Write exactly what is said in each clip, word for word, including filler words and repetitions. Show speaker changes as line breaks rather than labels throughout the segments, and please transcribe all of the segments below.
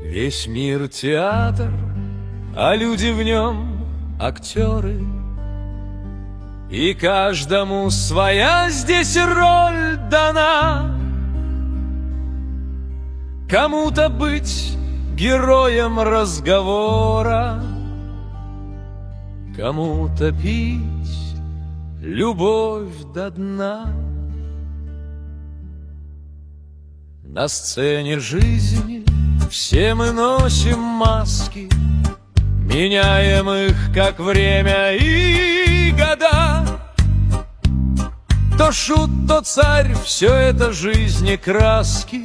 Весь мир театр, а люди в нем актеры. И каждому своя здесь роль дана. Кому-то быть героем разговора, кому-то пить любовь до дна. На сцене жизни все мы носим маски, меняем их, как время и года. То шут, то царь, все это жизни краски.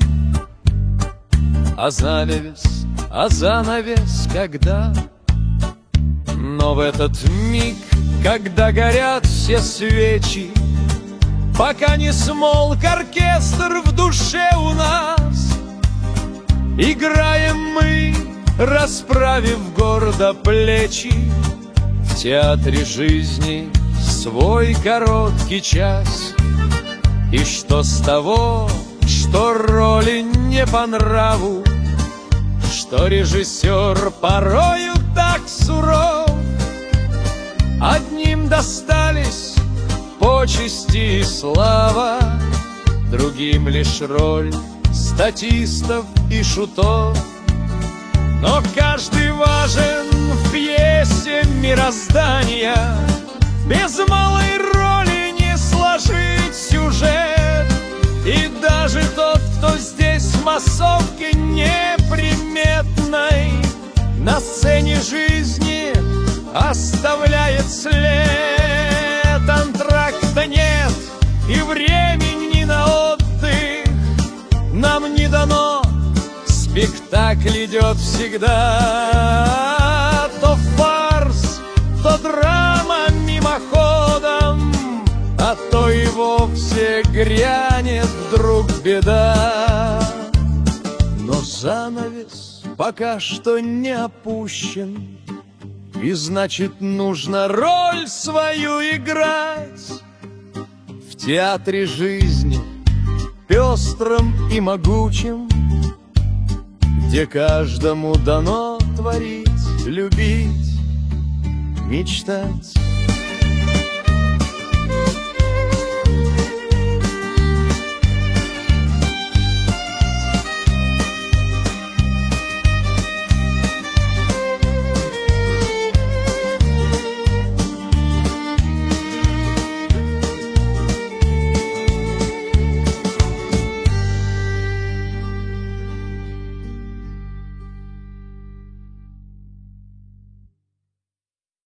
А занавес, а занавес когда? Но в этот миг, когда горят все свечи, пока не смолк оркестр в душе у нас, играем мы, расправив гордо плечи, в театре жизни свой короткий час. И что с того, что роли не по нраву, что режиссер порою так суров? Одним достались почести и слава, другим лишь роль статистов и шутов. Но каждый важен в пьесе мироздания, без малой роли не сложить сюжет. И даже тот, кто здесь в массовке неприметной, на сцене жизни оставляет след. Антракта нет и времени на отдых нам не дано. Спектакль идет всегда, то фарс, то драма мимоходом, а то и вовсе грянет вдруг беда. Но занавес пока что не опущен, и значит нужно роль свою играть в театре жизни, пестром и могучем, где каждому дано творить, любить, мечтать.